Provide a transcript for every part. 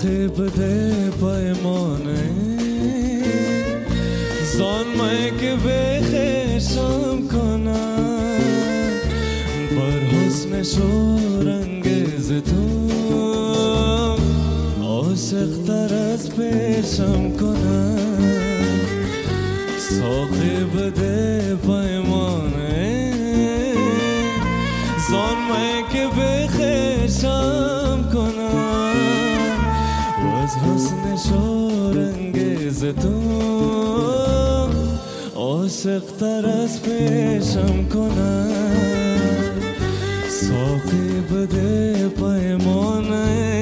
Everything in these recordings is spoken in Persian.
ساقی بده پیمانه زان من که بخشم کنم بر حسنش و رنگز تو عاشق تر از پیشم کنم ساقی بده پیمانه زان من که بخشم کنم و از حسنش و رنگز تو عاشق تر از پیشم کنم ساقی بده پیمانه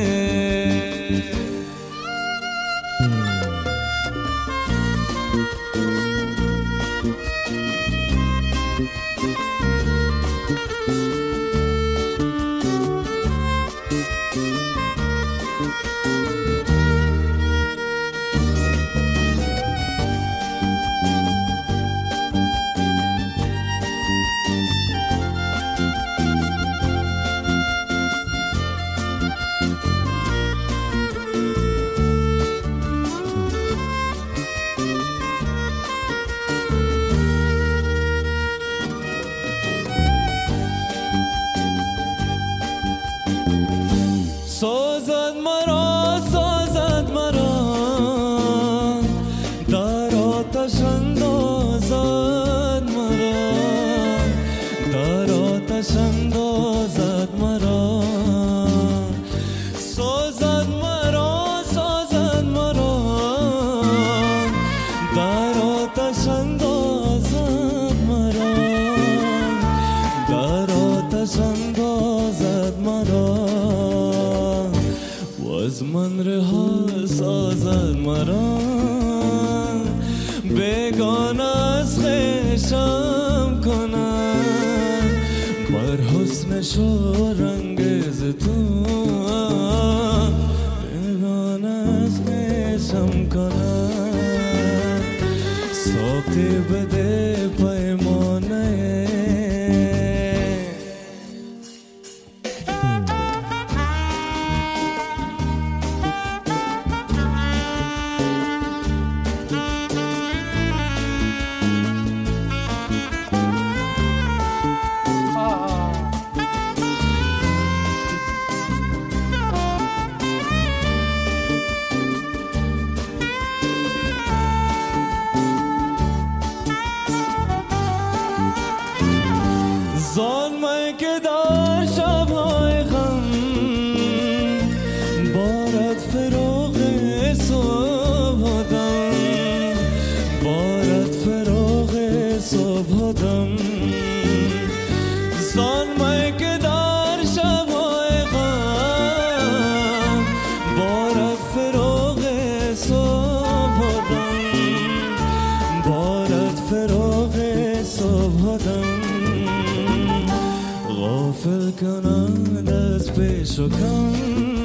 سازد مرا در آتش اندازد مرا در آتش اندازد مرا سازد مرا در آتش اندازد مرا در آتش اندازد مرا از من رها سازد مرا بیگانه از خویشم کنم بر حسنش و رنگز تو بیگانه از خویشم کنم ساقی بده پیمانه زان من که در شب‌های غم بارد فراق صبح دم بارد فراق صبح دم زان من که در شب‌های غم بارد فراق صبح دم بارد فراق صبح دم غافل کنند از پیش و کم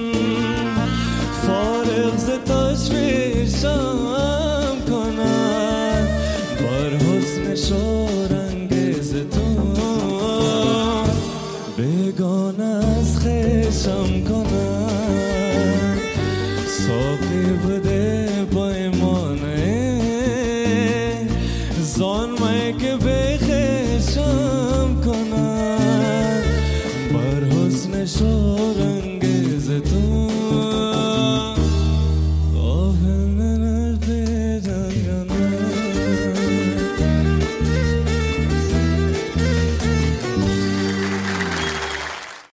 فارغ ز تشویشم کنند بر حسنش و رنگز تو بیگانه از خویشم کنند ساقی بده پیمانه زان من که بخشم کنم بر حسنش و رنگز تو